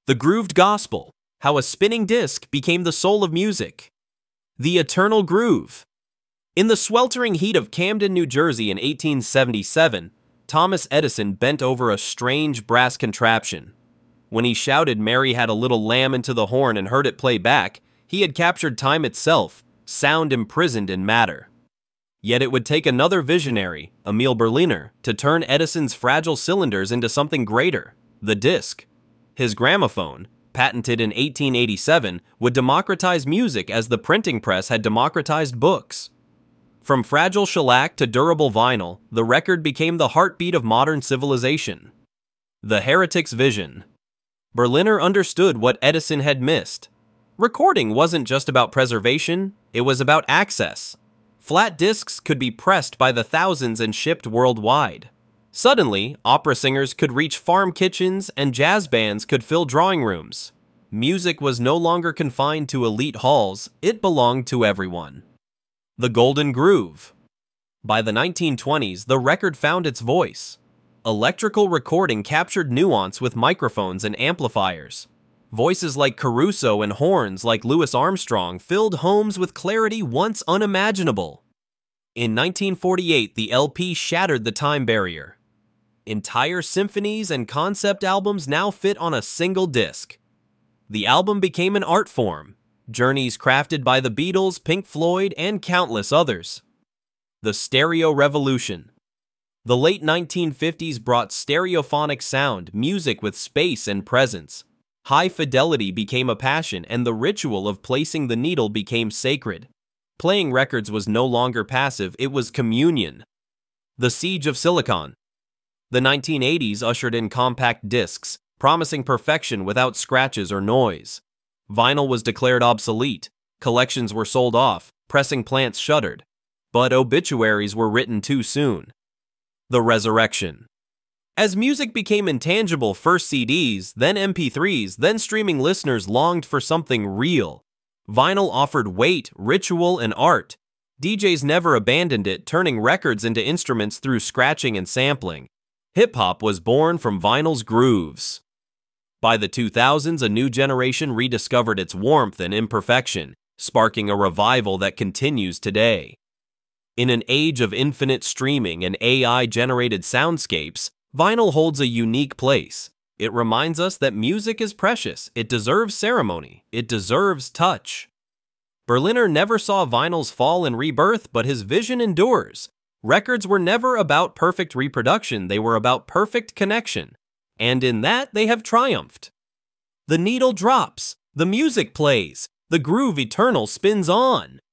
The Grooved Gospel, How a Spinning Disc Became the Soul of Music. The Eternal Groove. In the sweltering heat of Camden, New Jersey in 1877, Thomas Edison bent over a strange brass contraption. When he shouted Mary had a little lamb into the horn and heard it play back, he had captured time itself, sound imprisoned in matter. Yet it would take another visionary, Emil Berliner, to turn Edison's fragile cylinders into something greater, the disc. His gramophone, patented in 1887, would democratize music as the printing press had democratized books. From fragile shellac to durable vinyl, the record became the heartbeat of modern civilization. The Heretic's Vision. Berliner understood what Edison had missed. Recording wasn't just about preservation, it was about access. Flat discs could be pressed by the thousands and shipped worldwide. Suddenly, opera singers could reach farm kitchens and jazz bands could fill drawing rooms. Music was no longer confined to elite halls, it belonged to everyone. The Golden Groove. By the 1920s, the record found its voice. Electrical recording captured nuance with microphones and amplifiers. Voices like Caruso and horns like Louis Armstrong filled homes with clarity once unimaginable. In 1948, the LP shattered the time barrier. Entire symphonies and concept albums now fit on a single disc. The album became an art form, journeys crafted by the Beatles, Pink Floyd, and countless others. The Stereo Revolution. The late 1950s brought stereophonic sound, music with space and presence. High fidelity became a passion, and the ritual of placing the needle became sacred. Playing records was no longer passive, it was communion. The Siege of Silicon. The 1980s ushered in compact discs, promising perfection without scratches or noise. Vinyl was declared obsolete, collections were sold off, pressing plants shuttered. But obituaries were written too soon. The Resurrection. As music became intangible, first CDs, then MP3s, then streaming, listeners longed for something real. Vinyl offered weight, ritual, and art. DJs never abandoned it, turning records into instruments through scratching and sampling. Hip-hop was born from vinyl's grooves. By the 2000s, a new generation rediscovered its warmth and imperfection, sparking a revival that continues today. In an age of infinite streaming and AI-generated soundscapes, vinyl holds a unique place. It reminds us that music is precious, it deserves ceremony, it deserves touch. Berliner never saw vinyl's fall and rebirth, but his vision endures. Records were never about perfect reproduction, they were about perfect connection. And in that, they have triumphed. The needle drops, the music plays, the groove eternal spins on.